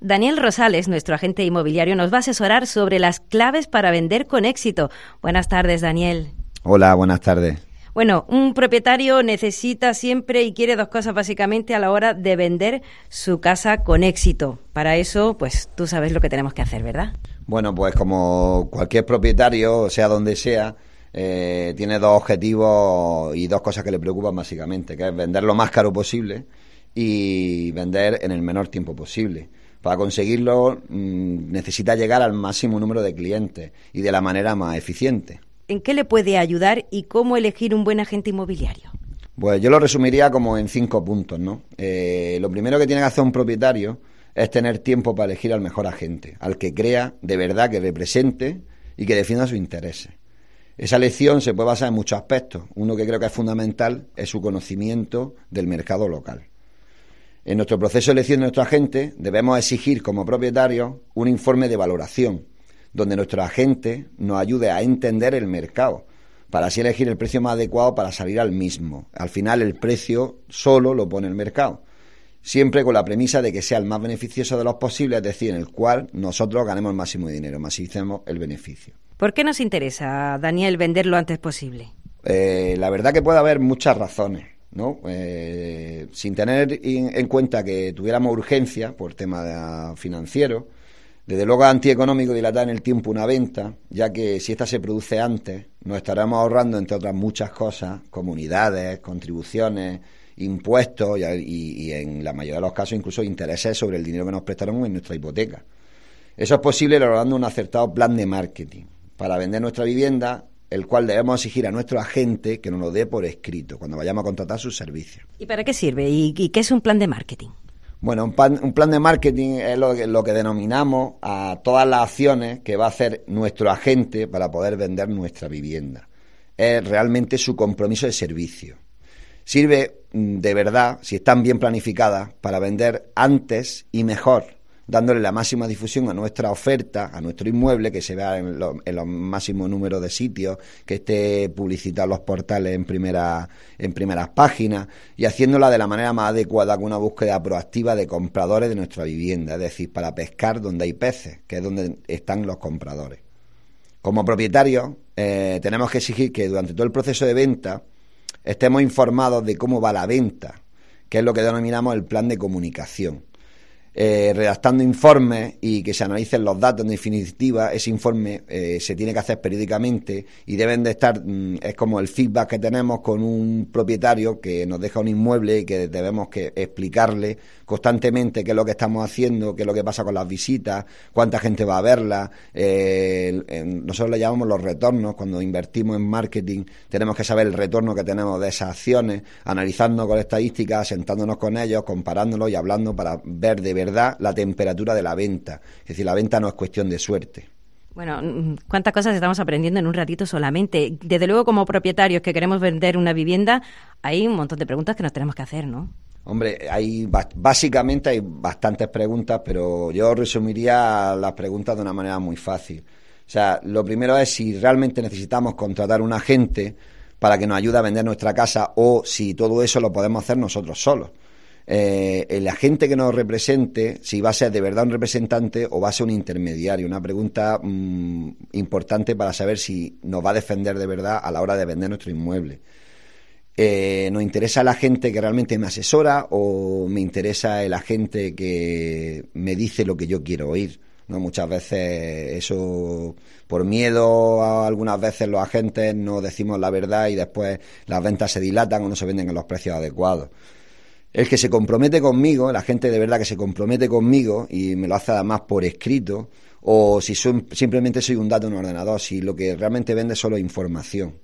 Daniel Rosales, nuestro agente inmobiliario, nos va a asesorar sobre las claves para vender con éxito. Buenas tardes, Daniel. Hola, buenas tardes. Bueno, un propietario necesita siempre y quiere dos cosas básicamente a la hora de vender su casa con éxito. Para eso, pues tú sabes lo que tenemos que hacer, ¿verdad? Bueno, pues como cualquier propietario, sea donde sea, tiene dos objetivos y dos cosas que le preocupan básicamente, que es vender lo más caro posible y vender en el menor tiempo posible. Para conseguirlo necesita llegar al máximo número de clientes y de la manera más eficiente. ¿En qué le puede ayudar y cómo elegir un buen agente inmobiliario? Pues yo lo resumiría como en 5 puntos, ¿no? Lo primero que tiene que hacer un propietario es tener tiempo para elegir al mejor agente, al que crea de verdad que represente y que defienda sus intereses. Esa elección se puede basar en muchos aspectos. Uno que creo que es fundamental es su conocimiento del mercado local. En nuestro proceso de elección de nuestro agente debemos exigir como propietarios un informe de valoración, donde nuestro agente nos ayude a entender el mercado, para así elegir el precio más adecuado para salir al mismo. Al final el precio solo lo pone el mercado, siempre con la premisa de que sea el más beneficioso de los posibles, es decir, en el cual nosotros ganemos el máximo de dinero, maximicemos el beneficio. ¿Por qué nos interesa, Daniel, vender lo antes posible? La verdad que puede haber muchas razones, ¿no? Sin tener en cuenta que tuviéramos urgencia por tema financiero, desde luego es antieconómico dilatar en el tiempo una venta, ya que si esta se produce antes, nos estaremos ahorrando, entre otras muchas cosas, comunidades, contribuciones, impuestos y en la mayoría de los casos incluso intereses sobre el dinero que nos prestaron en nuestra hipoteca. Eso es posible elaborando un acertado plan de marketing para vender nuestra vivienda, el cual debemos exigir a nuestro agente que nos lo dé por escrito cuando vayamos a contratar sus servicios. ¿Y para qué sirve? ¿Y qué es un plan de marketing? Bueno, un plan de marketing es lo que denominamos a todas las acciones que va a hacer nuestro agente para poder vender nuestra vivienda. Es realmente su compromiso de servicio. Sirve de verdad, si están bien planificadas, para vender antes y mejor, dándole la máxima difusión a nuestra oferta, a nuestro inmueble, que se vea en los máximos números de sitios, que esté publicitado en los portales en primeras páginas y haciéndola de la manera más adecuada con una búsqueda proactiva de compradores de nuestra vivienda, es decir, para pescar donde hay peces, que es donde están los compradores. Como propietarios, tenemos que exigir que durante todo el proceso de venta estemos informados de cómo va la venta, que es lo que denominamos el plan de comunicación. Redactando informes y que se analicen los datos. En definitiva, ese informe se tiene que hacer periódicamente y deben de estar, es como el feedback que tenemos con un propietario que nos deja un inmueble y que debemos que explicarle constantemente qué es lo que estamos haciendo, qué es lo que pasa con las visitas, cuánta gente va a verla. Nosotros le llamamos los retornos. Cuando invertimos en marketing tenemos que saber el retorno que tenemos de esas acciones, analizando con estadísticas, sentándonos con ellos, comparándolos y hablando para ver de verdad la temperatura de la venta. Es decir, la venta no es cuestión de suerte. Bueno, cuántas cosas estamos aprendiendo en un ratito solamente. Desde luego, como propietarios que queremos vender una vivienda, hay un montón de preguntas que nos tenemos que hacer, ¿no? Hombre, básicamente hay bastantes preguntas, pero yo resumiría las preguntas de una manera muy fácil. O sea, lo primero es si realmente necesitamos contratar un agente para que nos ayude a vender nuestra casa o si todo eso lo podemos hacer nosotros solos. El agente que nos represente, si va a ser de verdad un representante o va a ser un intermediario. Una pregunta importante para saber si nos va a defender de verdad a la hora de vender nuestro inmueble. ¿Nos interesa el agente que realmente me asesora o me interesa el agente que me dice lo que yo quiero oír? ¿No? Muchas veces eso, por miedo, algunas veces los agentes no decimos la verdad y después las ventas se dilatan o no se venden en los precios adecuados. El que se compromete conmigo, la gente de verdad que se compromete conmigo y me lo hace además por escrito, o si simplemente soy un dato en un ordenador, si lo que realmente vende solo es información.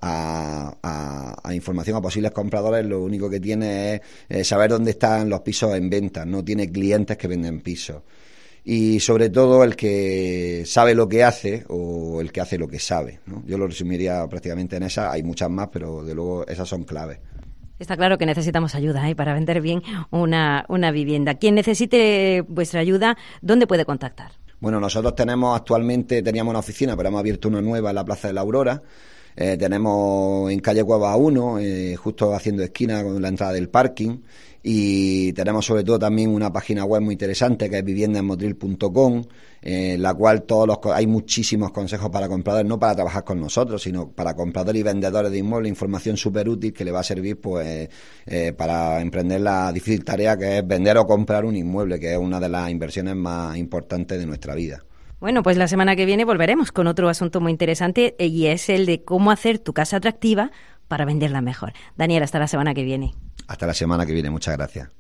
A información a posibles compradores, lo único que tiene es saber dónde están los pisos en venta, no tiene clientes que venden pisos. Y sobre todo el que sabe lo que hace o el que hace lo que sabe, ¿no? Yo lo resumiría prácticamente en esas, hay muchas más, pero de luego esas son claves. Está claro que necesitamos ayuda para vender bien una vivienda. Quien necesite vuestra ayuda, ¿dónde puede contactar? Bueno, nosotros teníamos una oficina, pero hemos abierto una nueva en la Plaza de la Aurora. Tenemos en calle Cueva 1, justo haciendo esquina con la entrada del parking, y tenemos sobre todo también una página web muy interesante que es viviendaenmotril.com, la cual hay muchísimos consejos para compradores, no para trabajar con nosotros, sino para compradores y vendedores de inmuebles, información súper útil que le va a servir pues para emprender la difícil tarea que es vender o comprar un inmueble, que es una de las inversiones más importantes de nuestra vida. Bueno, pues la semana que viene volveremos con otro asunto muy interesante y es el de cómo hacer tu casa atractiva para venderla mejor. Daniel, hasta la semana que viene. Hasta la semana que viene, muchas gracias.